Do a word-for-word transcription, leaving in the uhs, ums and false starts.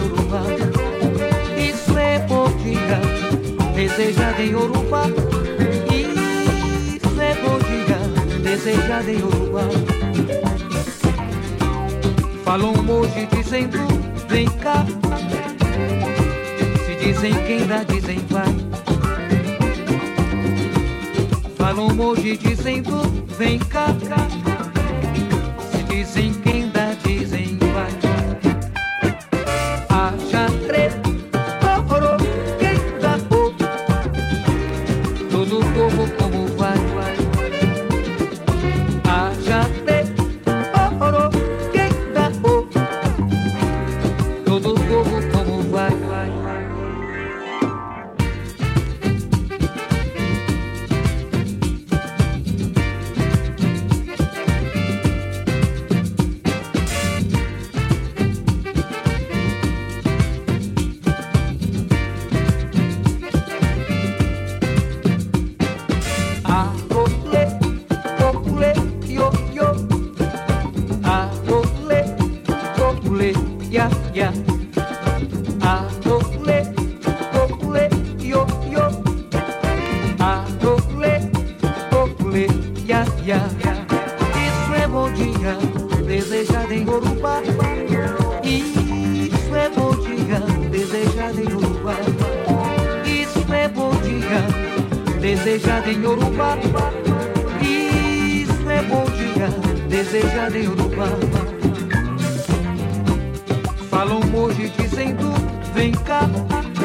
Yorubá. Isso é bom dia, desejado em Yorubá. Isso é bom dia, desejado em Yorubá. Falam hoje dizendo, vem cá. Se dizem quem dá, dizem vai. Falam hoje dizendo, vem cá. Se dizem quem dá, dizem vai. Haja treta, oh, quem dá, oh. Todo o povo como vai, vai. Haja treta, oh, quem dá, oh. Todo o povo como vai, vai. Isso é bom dia, desejado em Yorubá. Isso é bom dia, desejado em Yorubá. Isso é bom dia, desejado em Yorubá. Isso é bom dia, desejado em Yorubá. Falam hoje dizendo, vem cá.